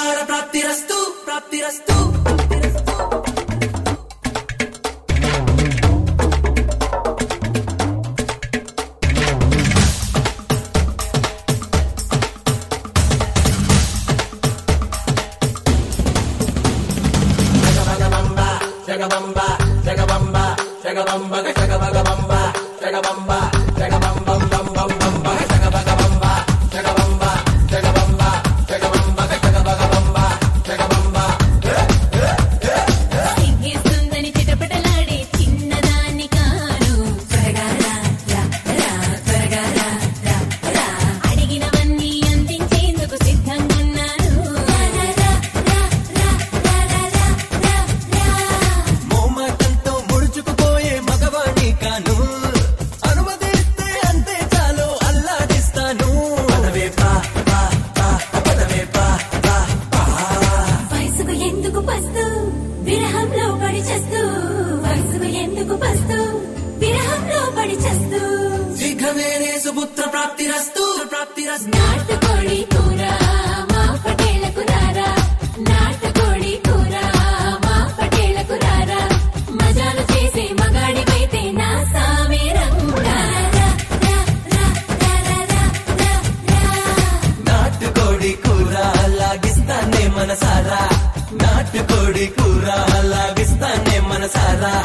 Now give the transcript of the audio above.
సంతాన ప్రాప్తిరస్తు ప్రాప్తిరస్తు. Jagabamba, Jagabamba, Jagabamba, Jagabamba, Jagabamba, Jagabamba, Jagabamba, Jagabamba, Jagabamba, Jagabamba, Jagabamba, Jagabamba, Jagabamba. సింగేస్తుందని చిటపటలాడే చిన్నదాన్ని కాను. త్వరగా రా రా రా, త్వరగా రా రా రా, అడిగినవన్నీ అందించేందుకు సిద్ధంగున్నాను. విరహంలో పడి చేస్తూ, వయసుకు ఎందుకు పస్తూ, విరహంలో పడి చేస్తూ. శీఘ్రమేనే సుపుత్ర ప్రాప్తిరస్తు ప్రాప్తిరస్తు. నాటుకోడి కూర మా పటేళ్లకు రారా, నాటుకోడి కూర మా పటేళ్లకు రారా, మజాలు చేసే మగాడివైతే నా సామే రంగా. నాటుకోడి కూర లాగిస్తానే మనసారా, నాటుకోడి కూర లాగిస్తానే మనసారా.